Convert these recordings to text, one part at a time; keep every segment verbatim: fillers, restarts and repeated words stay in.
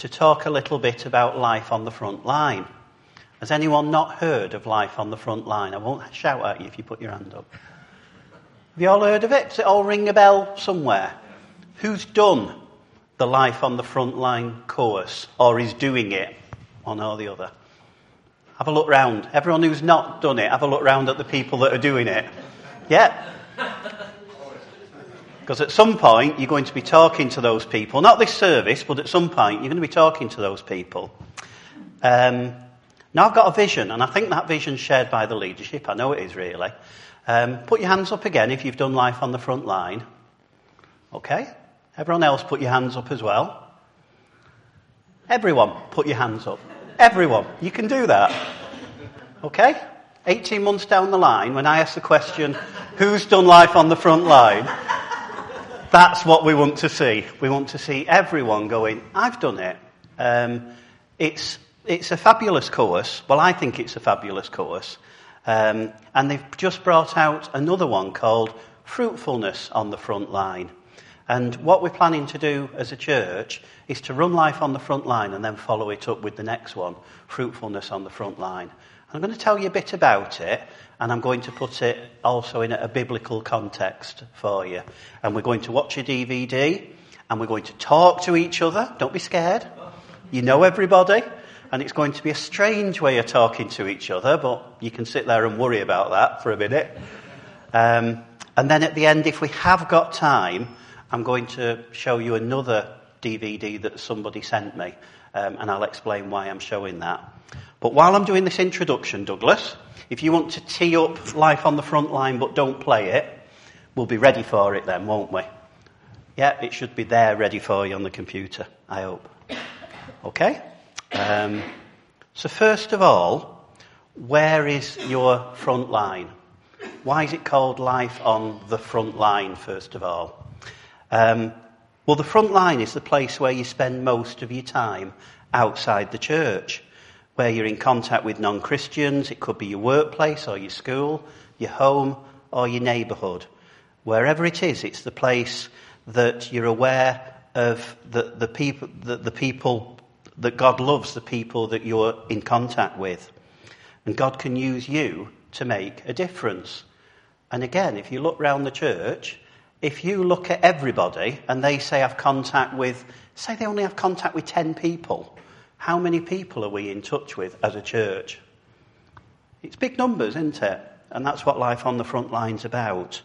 to talk a little bit about life on the front line. Has anyone not heard of life on the front line? I won't shout at you if you put your hand up. Have you all heard of it? Does it all ring a bell somewhere? Who's done the life on the front line course, or is doing it, one or the other? Have a look round. Everyone who's not done it, have a look round at the people that are doing it. Yeah. Because at some point, you're going to be talking to those people. Not this service, but at some point, you're going to be talking to those people. Um, now, I've got a vision, and I think that vision's shared by the leadership. I know it is, really. Um, put your hands up again if you've done life on the front line. Okay. Everyone else, put your hands up as well. Everyone, put your hands up. Everyone. You can do that. Okay? eighteen months down the line, when I ask the question, who's done life on the front line? That's what we want to see. We want to see everyone going, I've done it. Um, it's it's a fabulous course. Well, I think it's a fabulous course. Um, and they've just brought out another one called Fruitfulness on the Front Line. And what we're planning to do as a church is to run life on the front line and then follow it up with the next one, Fruitfulness on the Front Line. I'm going to tell you a bit about it, and I'm going to put it also in a biblical context for you. And we're going to watch a D V D, and we're going to talk to each other. Don't be scared. You know everybody. And it's going to be a strange way of talking to each other, but you can sit there and worry about that for a minute. Um, and then at the end, if we have got time, I'm going to show you another D V D that somebody sent me, um, and I'll explain why I'm showing that. But while I'm doing this introduction, Douglas, if you want to tee up life on the front line but don't play it, we'll be ready for it then, won't we? Yeah, it should be there ready for you on the computer, I hope. Okay? Um, so first of all, where is your front line? Why is it called life on the front line, first of all? Um, well, the front line is the place where you spend most of your time outside the church, where you're in contact with non-Christians. It could be your workplace or your school, your home or your neighbourhood. Wherever it is, it's the place that you're aware of the, the people, the, the people that God loves, the people that you're in contact with. And God can use you to make a difference. And again, if you look round the church, if you look at everybody and they say have contact with, say they only have contact with ten people, how many people are we in touch with as a church? It's big numbers, isn't it? And that's what life on the front line's about.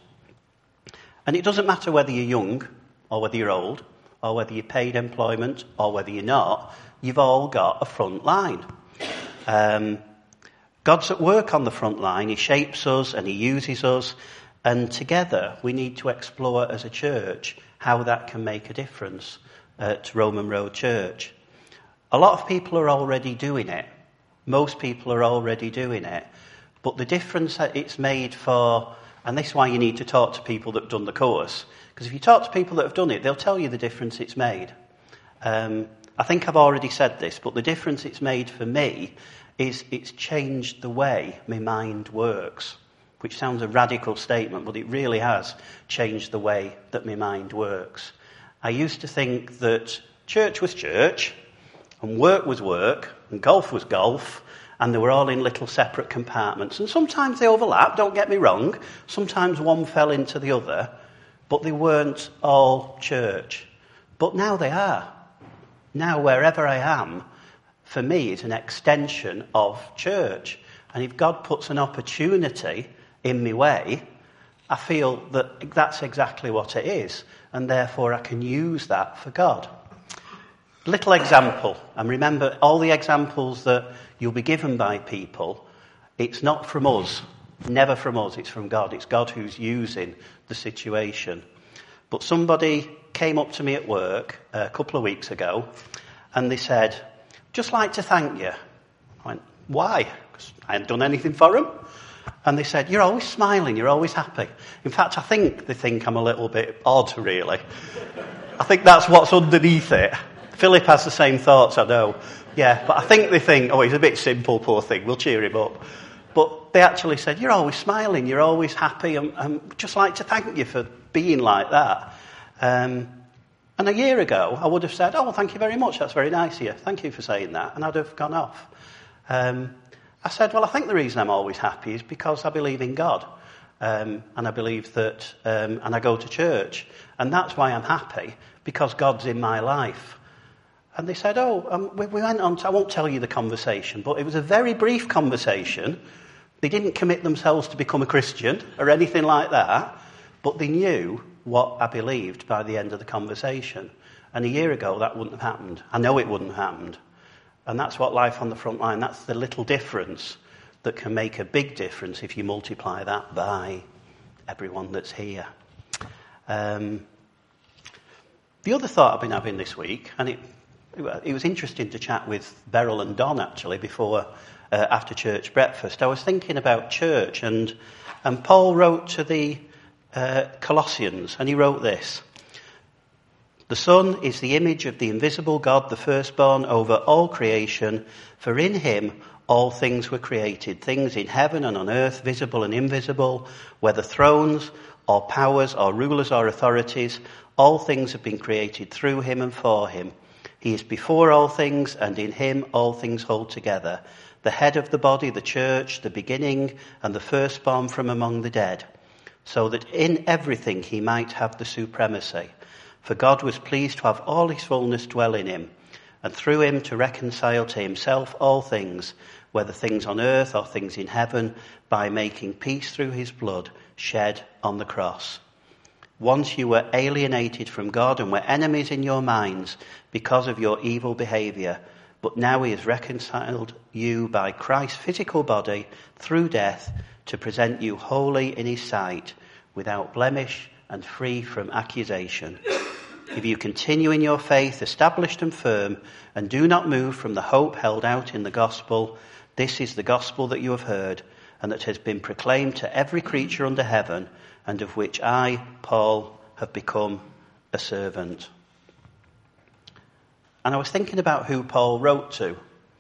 And it doesn't matter whether you're young or whether you're old or whether you're paid employment or whether you're not, you've all got a front line. Um, God's at work on the front line. He shapes us and he uses us. And together we need to explore as a church how that can make a difference at Roman Road Church. A lot of people are already doing it. Most people are already doing it. But the difference that it's made for, and this is why you need to talk to people that have done the course, because if you talk to people that have done it, they'll tell you the difference it's made. Um, I think I've already said this, but the difference it's made for me is it's changed the way my mind works, which sounds a radical statement, but it really has changed the way that my mind works. I used to think that church was church, and work was work, and golf was golf, and they were all in little separate compartments. And sometimes they overlapped, don't get me wrong. Sometimes one fell into the other, but they weren't all church. But now they are. Now wherever I am, for me, is an extension of church. And if God puts an opportunity in my way, I feel that that's exactly what it is. And therefore I can use that for God. Little example, and remember all the examples that you'll be given by people, it's not from us, never from us, it's from God. It's God who's using the situation. But somebody came up to me at work a couple of weeks ago and they said, just like to thank you. I went, why? Because I hadn't done anything for them. And they said, you're always smiling, you're always happy. In fact, I think they think I'm a little bit odd, really. I think that's what's underneath it. Philip has the same thoughts, I know. Yeah, but I think they think, oh, he's a bit simple, poor thing, we'll cheer him up. But they actually said, you're always smiling, you're always happy, and, and just like to thank you for being like that. Um, And a year ago, I would have said, oh, well, thank you very much, that's very nice of you. Thank you for saying that. And I'd have gone off. Um, I said, well, I think the reason I'm always happy is because I believe in God. Um, and I believe that, um, and I go to church. And that's why I'm happy, because God's in my life. And they said, oh, um, we, we went on to, I won't tell you the conversation, but it was a very brief conversation. They didn't commit themselves to become a Christian or anything like that, but they knew what I believed by the end of the conversation. And a year ago, that wouldn't have happened. I know it wouldn't have happened. And that's what life on the front line, that's the little difference that can make a big difference if you multiply that by everyone that's here. Um, the other thought I've been having this week, and it, it was interesting to chat with Beryl and Don, actually, before, uh, after church breakfast. I was thinking about church, and, and Paul wrote to the uh, Colossians, and he wrote this. The Son is the image of the invisible God, the firstborn over all creation, for in him all things were created, things in heaven and on earth, visible and invisible, whether thrones or powers or rulers or authorities, all things have been created through him and for him. He is before all things, and in him all things hold together. The head of the body, the church, the beginning and the firstborn from among the dead, so that in everything he might have the supremacy. For God was pleased to have all his fullness dwell in him, and through him to reconcile to himself all things, whether things on earth or things in heaven, by making peace through his blood shed on the cross. Once you were alienated from God and were enemies in your minds because of your evil behaviour, but now he has reconciled you by Christ's physical body through death to present you holy in his sight, without blemish and free from accusation. If you continue in your faith, established and firm, and do not move from the hope held out in the gospel, this is the gospel that you have heard, and that has been proclaimed to every creature under heaven, and of which I, Paul, have become a servant. And I was thinking about who Paul wrote to.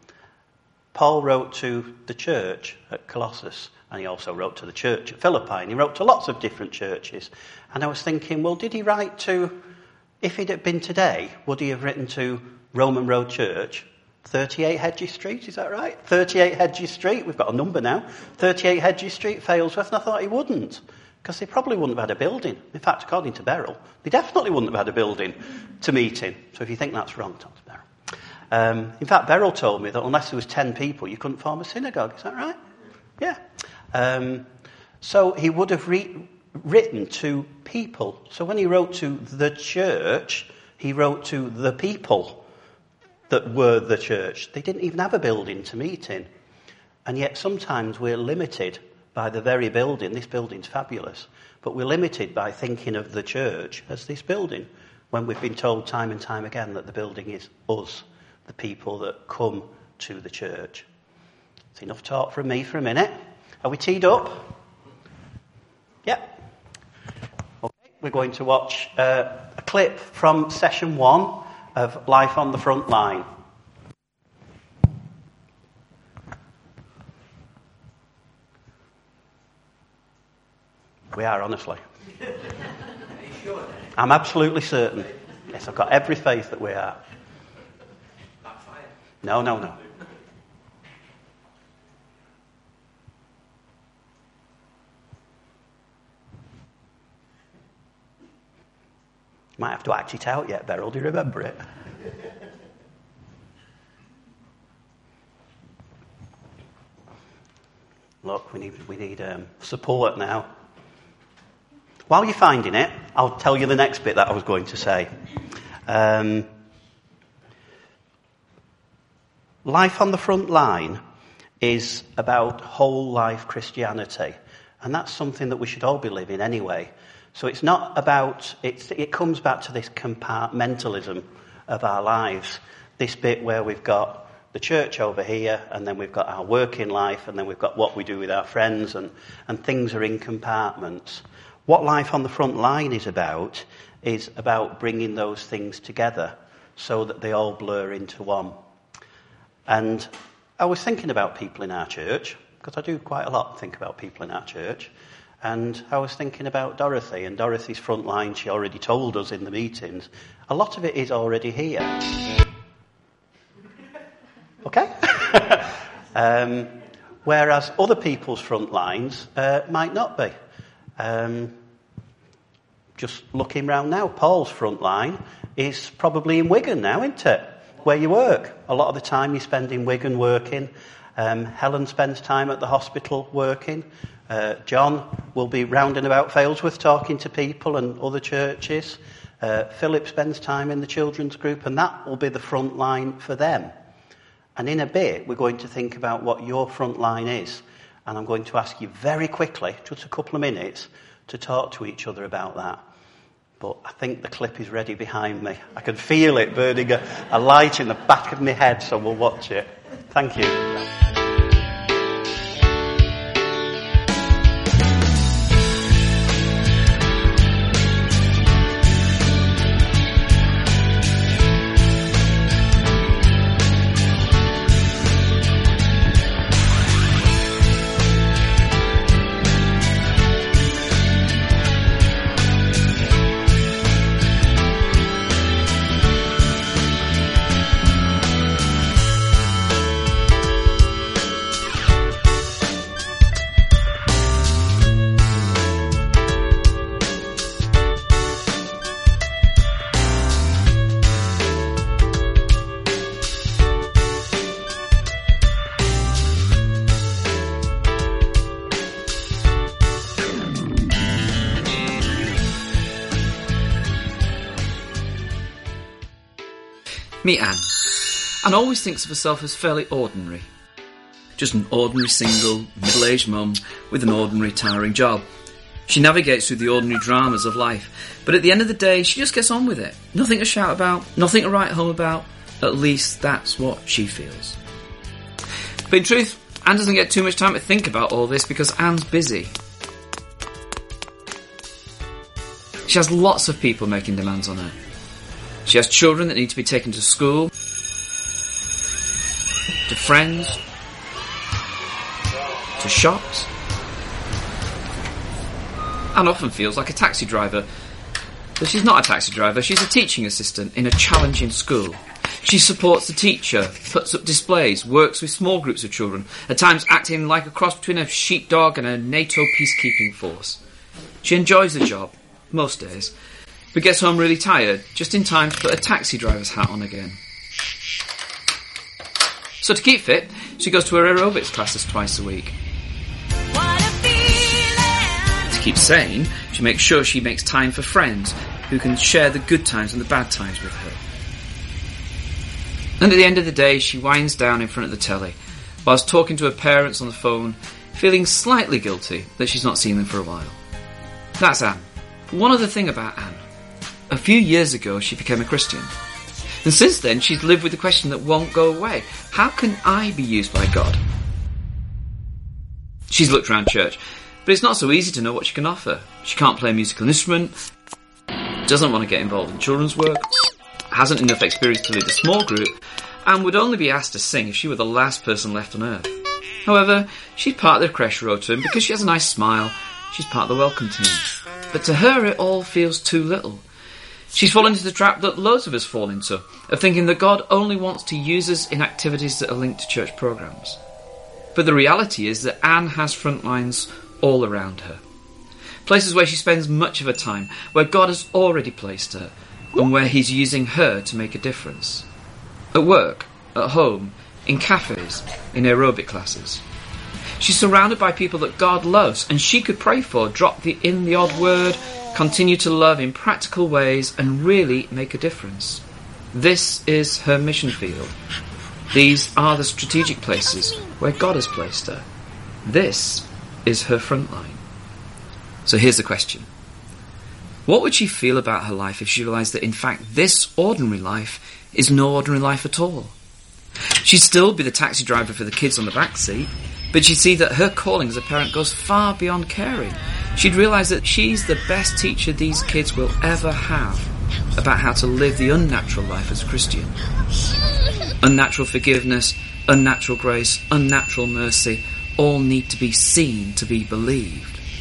Paul wrote to the church at Colossus, and he also wrote to the church at Philippi, and he wrote to lots of different churches. And I was thinking, well, did he write to, if it had been today, would he have written to Roman Road Church, thirty-eight Hedges Street, is that right? thirty-eight Hedges Street, we've got a number now. thirty-eight Hedges Street, Failsworth, and I thought he wouldn't, because they probably wouldn't have had a building. In fact, according to Beryl, they definitely wouldn't have had a building to meet in. So if you think that's wrong, talk to Beryl. Um, in fact, Beryl told me that unless there was ten people, you couldn't form a synagogue. Is that right? Yeah. Um, so he would have re- written to people. So when he wrote to the church, he wrote to the people that were the church. They didn't even have a building to meet in. And yet sometimes we're limited by the very building. This building's fabulous. But we're limited by thinking of the church as this building, when we've been told time and time again that the building is us, the people that come to the church. It's enough talk from me for a minute. Are we teed up? Yep. Okay, we're going to watch uh, a clip from session one of Life on the Front Line. We are, honestly. Are you sure? I'm absolutely certain. Yes, I've got every faith that we are. Backfire? No, no, no. Might have to act it out yet, Beryl. Do you remember it? Look, we need we need um, support now. While you're finding it, I'll tell you the next bit that I was going to say. Um, Life on the Front Line is about whole life Christianity, and that's something that we should all be living anyway. So it's not about, it's, it comes back to this compartmentalism of our lives. This bit where we've got the church over here, and then we've got our working life, and then we've got what we do with our friends, and, and things are in compartments. What Life on the Front Line is about is about bringing those things together so that they all blur into one. And I was thinking about people in our church, because I do quite a lot think about people in our church. And I was thinking about Dorothy, and Dorothy's front line, she already told us in the meetings, a lot of it is already here. Okay? um, whereas other people's front lines uh, might not be. Um, just looking round now, Paul's front line is probably in Wigan now, isn't it? Where you work. A lot of the time you spend in Wigan working. Um, Helen spends time at the hospital working. Uh, John will be rounding about Failsworth talking to people and other churches. Uh, Philip spends time in the children's group, and that will be the front line for them. And in a bit, we're going to think about what your front line is. And I'm going to ask you very quickly, just a couple of minutes, to talk to each other about that. But I think the clip is ready behind me. I can feel it burning a, a light in the back of my head, so we'll watch it. Thank you. Meet Anne. Anne always thinks of herself as fairly ordinary. Just an ordinary single, middle-aged mum with an ordinary, tiring job. She navigates through the ordinary dramas of life, but at the end of the day, she just gets on with it. Nothing to shout about, nothing to write home about. At least that's what she feels. But in truth, Anne doesn't get too much time to think about all this because Anne's busy. She has lots of people making demands on her. She has children that need to be taken to school, to friends, to shops. Anne often feels like a taxi driver, but she's not a taxi driver, she's a teaching assistant in a challenging school. She supports the teacher, puts up displays, works with small groups of children, at times acting like a cross between a sheepdog and a NATO peacekeeping force. She enjoys the job, most days, but gets home really tired, just in time to put a taxi driver's hat on again. So to keep fit, she goes to her aerobics classes twice a week. To keep sane, she makes sure she makes time for friends who can share the good times and the bad times with her. And at the end of the day, she winds down in front of the telly, whilst talking to her parents on the phone, feeling slightly guilty that she's not seen them for a while. That's Anne. One other thing about Anne. A few years ago, she became a Christian. And since then, she's lived with the question that won't go away. How can I be used by God? She's looked around church, but it's not so easy to know what she can offer. She can't play a musical instrument, doesn't want to get involved in children's work, hasn't enough experience to lead a small group, and would only be asked to sing if she were the last person left on earth. However, she's part of the creche rota, and because she has a nice smile, she's part of the welcome team. But to her, it all feels too little. She's fallen into the trap that loads of us fall into, of thinking that God only wants to use us in activities that are linked to church programmes. But the reality is that Anne has front lines all around her. Places where she spends much of her time, where God has already placed her, and where he's using her to make a difference. At work, at home, in cafes, in aerobic classes. She's surrounded by people that God loves, and she could pray for, drop the in the odd word, continue to love in practical ways, and really make a difference. This is her mission field. These are the strategic places where God has placed her. This is her front line. So here's the question. What would she feel about her life if she realised that in fact this ordinary life is no ordinary life at all? She'd still be the taxi driver for the kids on the back seat, but she'd see that her calling as a parent goes far beyond caring. She'd realise that she's the best teacher these kids will ever have about how to live the unnatural life as a Christian. Unnatural forgiveness, unnatural grace, unnatural mercy all need to be seen to be believed.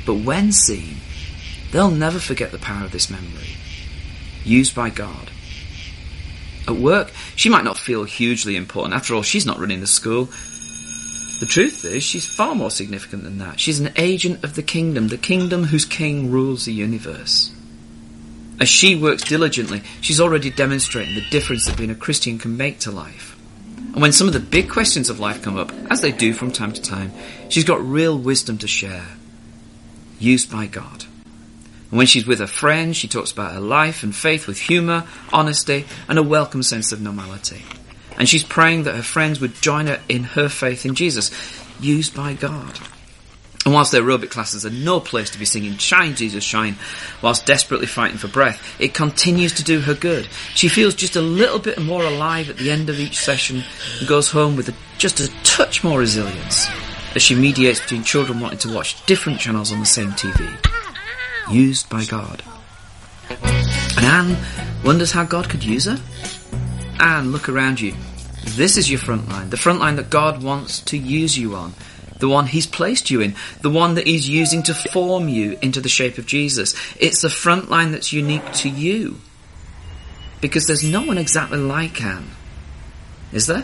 But when seen, they'll never forget the power of this memory, used by God. At work, she might not feel hugely important. After all, she's not running the school. The truth is, she's far more significant than that. She's an agent of the kingdom, the kingdom whose king rules the universe. As she works diligently, she's already demonstrating the difference that being a Christian can make to life. And when some of the big questions of life come up, as they do from time to time, she's got real wisdom to share, used by God. And when she's with her friends, she talks about her life and faith with humour, honesty, and a welcome sense of normality. And she's praying that her friends would join her in her faith in Jesus, used by God. And whilst the aerobic classes are no place to be singing Shine, Jesus, Shine, whilst desperately fighting for breath, it continues to do her good. She feels just a little bit more alive at the end of each session and goes home with a, just a touch more resilience as she mediates between children wanting to watch different channels on the same T V. Used by God. And Anne wonders how God could use her. Anne, look around you. This is your front line, the front line that God wants to use you on. The one he's placed you in, the one that he's using to form you into the shape of Jesus. It's the front line that's unique to you. Because there's no one exactly like Anne. Is there?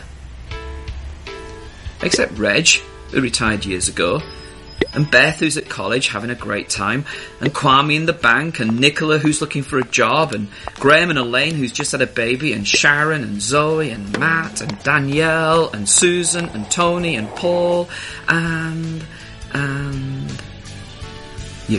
Except Reg, who retired years ago, and Beth, who's at college having a great time, and Kwame in the bank, and Nicola, who's looking for a job, and Graham and Elaine, who's just had a baby, and Sharon, and Zoe, and Matt, and Danielle, and Susan, and Tony, and Paul, and... and... you.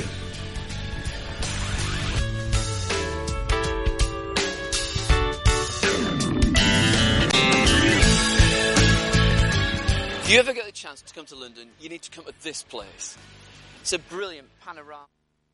If you ever get the chance to come to London, you need to come to this place. It's a brilliant panorama.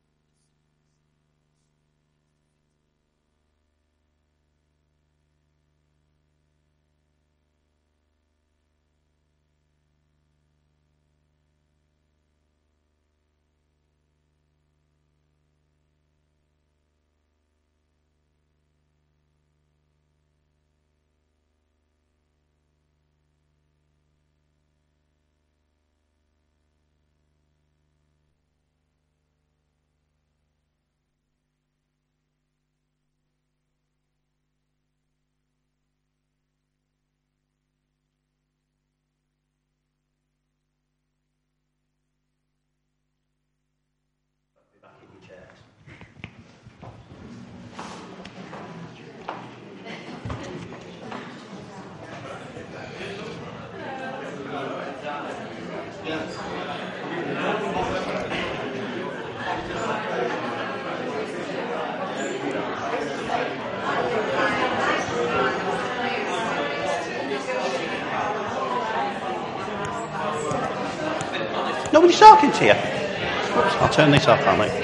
Nobody's talking to you. Oops, I'll turn this off, Ali.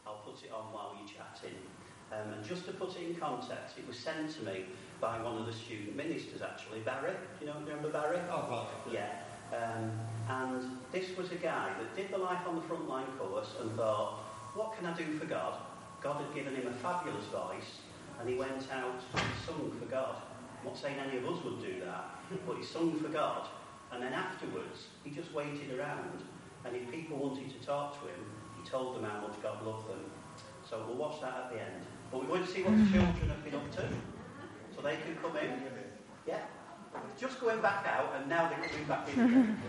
I'll put it on while you're chatting. Um, and just to put it in context, it was sent to me by one of the student ministers, actually, Barry. Do you know, do you remember Barry? Oh, well. Yeah. Um, and this was a guy that did the Life on the Frontline course and thought, what can I do for God? God had given him a fabulous voice, and he went out and sung for God. I'm not saying any of us would do that, but he sung for God. And then afterwards, he just waited around, and if people wanted to talk to him, he told them how much God loved them. So we'll watch that at the end. But we're going to see what the children have been up to, so they can come in. Yeah. Just going back out, and now they're coming back in again.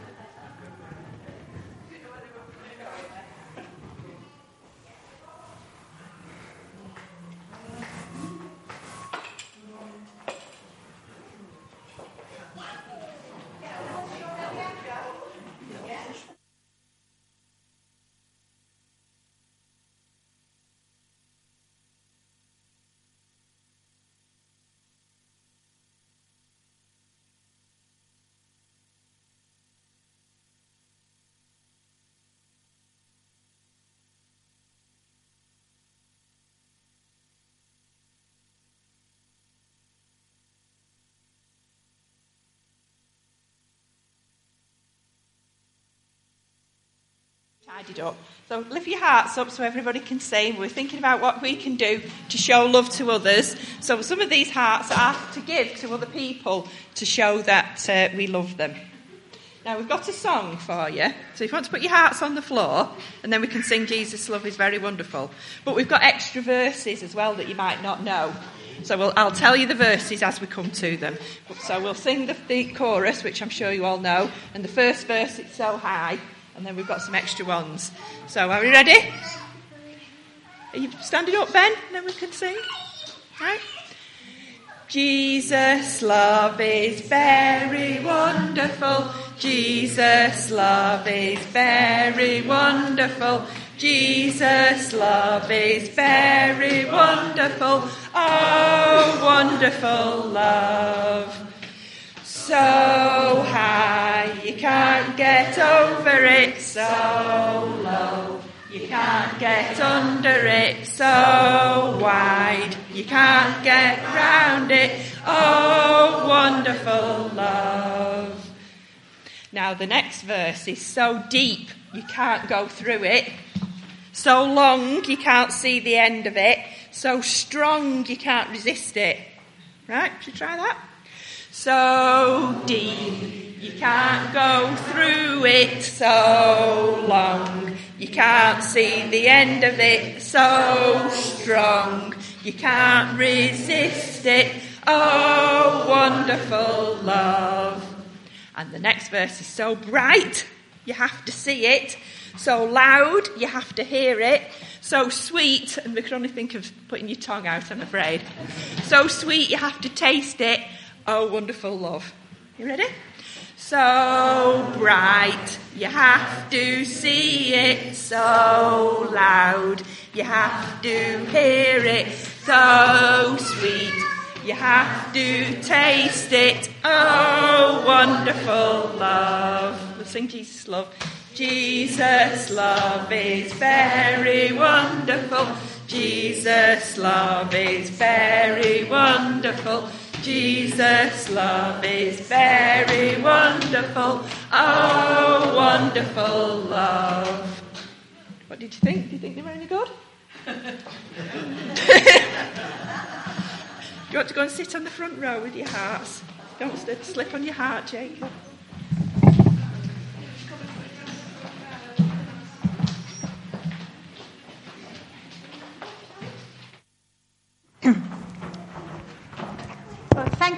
Tidied up. So lift your hearts up so everybody can sing. We're thinking about what we can do to show love to others. So some of these hearts are to give to other people to show that uh, we love them. Now we've got a song for you. So if you want to put your hearts on the floor, and then we can sing Jesus' Love is Very Wonderful. But we've got extra verses as well that you might not know. So we'll, I'll tell you the verses as we come to them. So we'll sing the, the chorus, which I'm sure you all know. And the first verse, it's so high. And then we've got some extra ones. So are we ready? Are you standing up, Ben? And then we can sing. Right? Jesus' love is very wonderful. Jesus' love is very wonderful. Jesus' love is very wonderful. Oh, wonderful love. So high, you can't get over it. So low, you can't get under it. So wide, you can't get round it. Oh, wonderful love. Now the next verse is so deep, you can't go through it. So long, you can't see the end of it. So strong, you can't resist it. Right, should we try that? So deep, you can't go through it. So long, you can't see the end of it. So strong, you can't resist it. Oh, wonderful love. And the next verse is so bright, you have to see it. So loud, you have to hear it. So sweet, and we can only think of putting your tongue out, I'm afraid. So sweet, you have to taste it. Oh, wonderful love. You ready? So bright, you have to see it. So loud, you have to hear it. So sweet, you have to taste it. Oh, wonderful love. We'll sing Jesus' love. Jesus' love is very wonderful. Jesus' love is very wonderful. Jesus' love is very wonderful. Oh, wonderful love. What did you think? Do you think they were any good? Do you want to go and sit on the front row with your hearts? Don't slip on your heart, Jacob.